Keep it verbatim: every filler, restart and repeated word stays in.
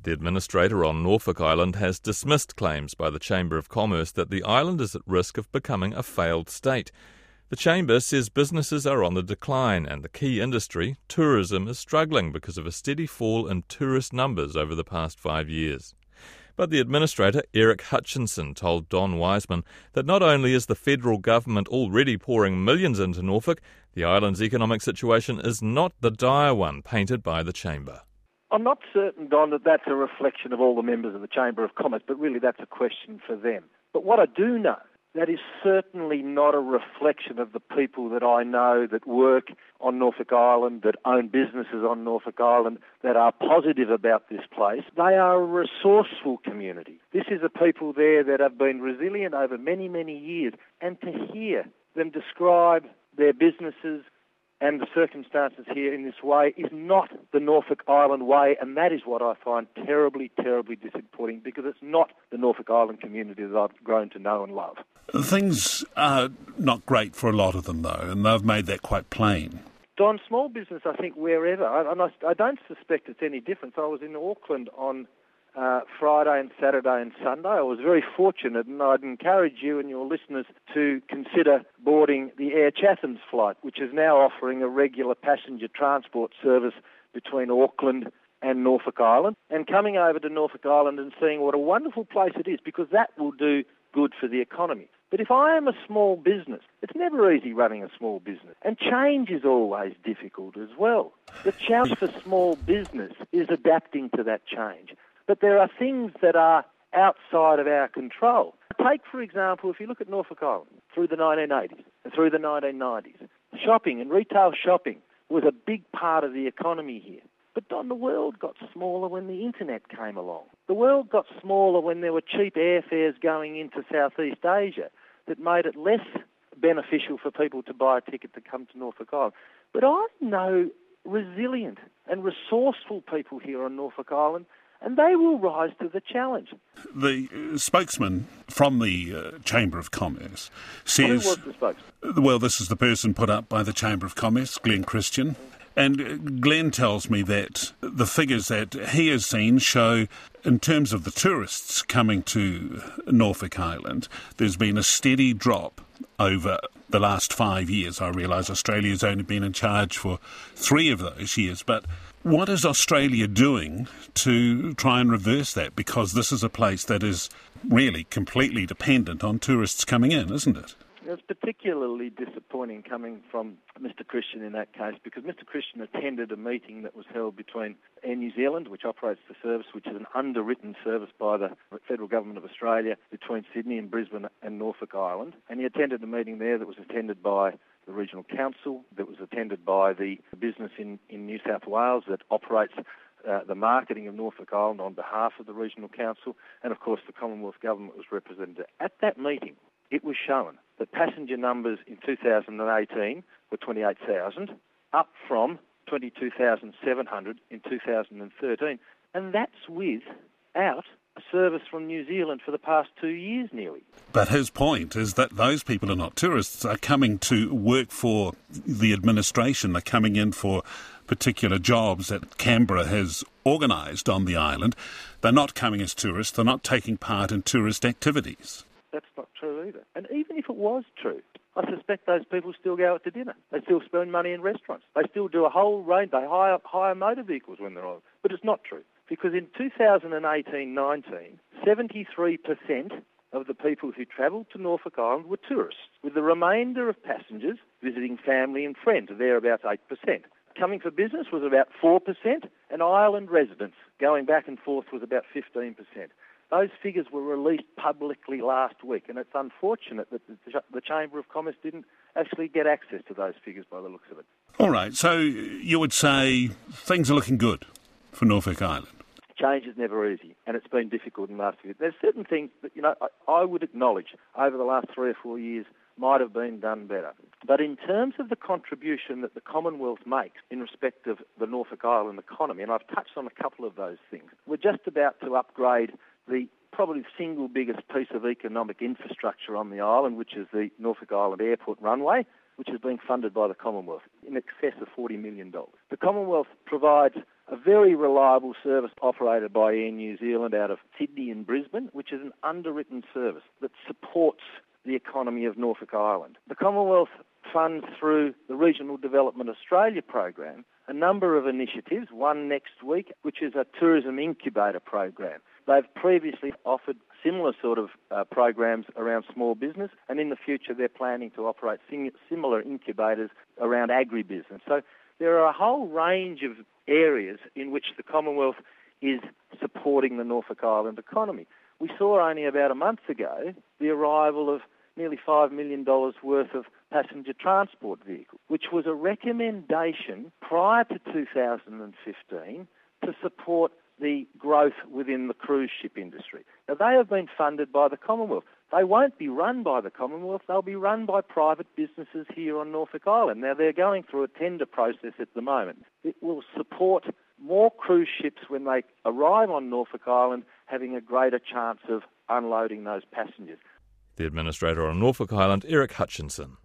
The administrator on Norfolk Island has dismissed claims by the Chamber of Commerce that the island is at risk of becoming a failed state. The Chamber says businesses are on the decline and the key industry, tourism, is struggling because of a steady fall in tourist numbers over the past five years. But the administrator, Eric Hutchinson, told Don Wiseman that not only is the federal government already pouring millions into Norfolk, the island's economic situation is not the dire one painted by the Chamber. I'm not certain, Don, that that's a reflection of all the members of the Chamber of Commerce, but really that's a question for them. But what I do know, that is certainly not a reflection of the people that I know that work on Norfolk Island, that own businesses on Norfolk Island, that are positive about this place. They are a resourceful community. This is a people there that have been resilient over many, many years. And to hear them describe their businesses and the circumstances here in this way is not the Norfolk Island way, and that is what I find terribly, terribly disappointing, because it's not the Norfolk Island community that I've grown to know and love. Things are not great for a lot of them, though, and they've made that quite plain. Don, small business, I think, wherever, and I, I don't suspect it's any different. I was in Auckland on uh, Friday and Saturday and Sunday. I was very fortunate, and I'd encourage you and your listeners to consider boarding the Air Chatham's flight, which is now offering a regular passenger transport service between Auckland and Norfolk Island, and coming over to Norfolk Island and seeing what a wonderful place it is, because that will do good for the economy. But if I am a small business, it's never easy running a small business. And change is always difficult as well. The challenge for small business is adapting to that change. But there are things that are outside of our control. Take, for example, if you look at Norfolk Island through the nineteen eighties and through the nineteen nineties, shopping and retail shopping was a big part of the economy here. But Don, the world got smaller when the internet came along. The world got smaller when there were cheap airfares going into Southeast Asia that made it less beneficial for people to buy a ticket to come to Norfolk Island. But I know resilient and resourceful people here on Norfolk Island, and they will rise to the challenge. The uh, spokesman from the uh, Chamber of Commerce says... Who was the spokesman? Well, this is the person put up by the Chamber of Commerce, Glenn Christian. And Glenn tells me that the figures that he has seen show, in terms of the tourists coming to Norfolk Island, there's been a steady drop over the last five years. I realise Australia's only been in charge for three of those years, but what is Australia doing to try and reverse that? Because this is a place that is really completely dependent on tourists coming in, isn't it? It's particularly disappointing coming from Mister Christian in that case, because Mister Christian attended a meeting that was held between Air New Zealand, which operates the service, which is an underwritten service by the federal government of Australia, between Sydney and Brisbane and Norfolk Island. And he attended a meeting there that was attended by the Regional Council, that was attended by the business in, in New South Wales that operates uh, the marketing of Norfolk Island on behalf of the Regional Council, and of course the Commonwealth Government was represented. At that meeting, it was shown that passenger numbers in two thousand eighteen were twenty-eight thousand, up from twenty-two thousand seven hundred in two thousand thirteen. And that's without a service from New Zealand for the past two years nearly. But his point is that those people are not tourists, are coming to work for the administration, they're coming in for particular jobs that Canberra has organised on the island. They're not coming as tourists, they're not taking part in tourist activities. That's not true either. And even if it was true, I suspect those people still go out to dinner. They still spend money in restaurants. They still do a whole range. They hire, hire motor vehicles when they're on. But it's not true. Because in two thousand eighteen nineteen, seventy-three percent of the people who travelled to Norfolk Island were tourists, with the remainder of passengers visiting family and friends, there about eight percent. Coming for business was about four percent, and island residents going back and forth was about fifteen percent. Those figures were released publicly last week, and it's unfortunate that the, the Chamber of Commerce didn't actually get access to those figures by the looks of it. All right, so you would say things are looking good for Norfolk Island? Change is never easy, and it's been difficult in the last few years. There's certain things that, you know, I, I would acknowledge over the last three or four years might have been done better. But in terms of the contribution that the Commonwealth makes in respect of the Norfolk Island economy, and I've touched on a couple of those things, we're just about to upgrade the probably single biggest piece of economic infrastructure on the island, which is the Norfolk Island Airport runway, which is being funded by the Commonwealth, in excess of forty million dollars. The Commonwealth provides a very reliable service operated by Air New Zealand out of Sydney and Brisbane, which is an underwritten service that supports the economy of Norfolk Island. The Commonwealth funds through the Regional Development Australia program a number of initiatives, one next week, which is a tourism incubator program. They've previously offered similar sort of uh, programs around small business, and in the future they're planning to operate sim- similar incubators around agribusiness. So there are a whole range of areas in which the Commonwealth is supporting the Norfolk Island economy. We saw only about a month ago the arrival of nearly five million dollars worth of passenger transport vehicles, which was a recommendation prior to two thousand fifteen to support the growth within the cruise ship industry. Now, they have been funded by the Commonwealth. They won't be run by the Commonwealth, they'll be run by private businesses here on Norfolk Island. Now, they're going through a tender process at the moment. It will support more cruise ships when they arrive on Norfolk Island, having a greater chance of unloading those passengers. The Administrator on Norfolk Island, Eric Hutchinson.